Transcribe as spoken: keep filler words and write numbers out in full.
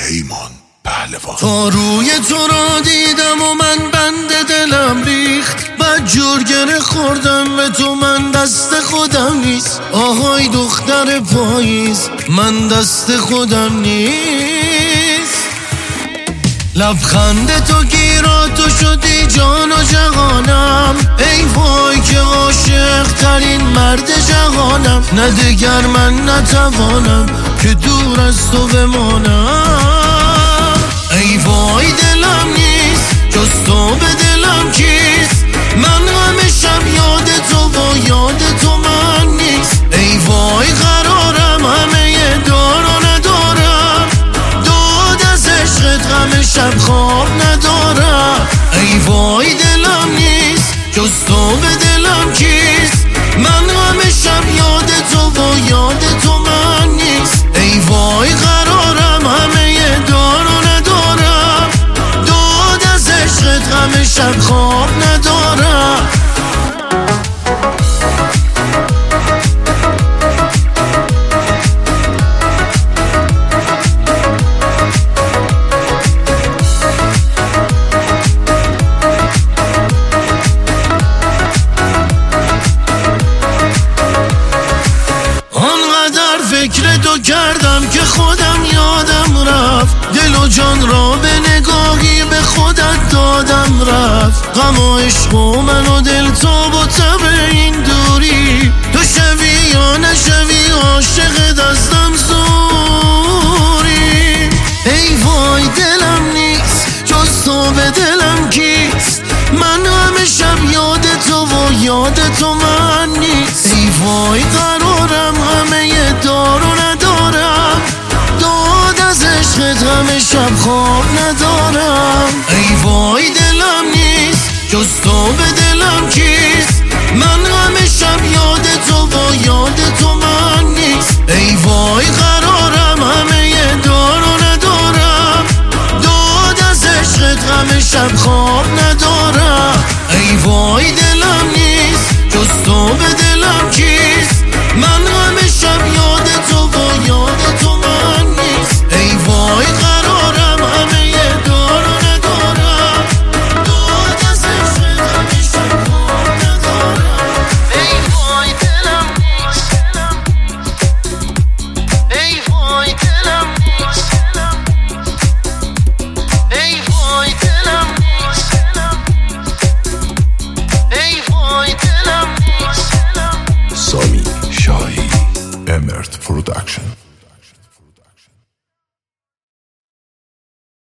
پیمان پهلوان. تا روی تو را دیدم و من بند دلم ریخت، بعد جرگره خوردم به تو، من دست خودم نیست. آهای دختر پاییز، من دست خودم نیست. لبخند تو گیرا تو شدی جان و جهانم، ای وای که عاشق ترین مرد جهانم. نه دگر من نتوانم که دور از تو بمانم. ای وای دلم نیست جز تو به دلم کیست، من همیشم یاد تو و یاد تو من نیست. ای وای قرارم همه دار و ندارم، داد از عشقت غم شب خواب ندارم. ای وای دلم نیست جز تو به دلم کیست، من همیشم یاد تو و یاد تو من نیست. ای وای قرارم همه دار و ندارم، داد از عشقت غم شب خواب ندارم. فکر تو کردم که خودم یادم رفت، دل و جان را به نگاهی به خودت دادم رفت. غم و عشق و من و دل تو با تب این دوری، تو شوی یا نشوی عاشق دستم زوری. ای وای دلم نیست جز تو به دلم کیست، من همه شب یاد تو و یاد تو من نیست. ای وای قرارم همه دار و ندارم، داد از عشقت همه شب خواب ندارم. ای وای دلم نیست جز تو به دلم کیست، من همه شب یاد تو و یاد تو من نیست. ای وای قرارم همه دار و ندارم، داد از عشقت همه شب خواب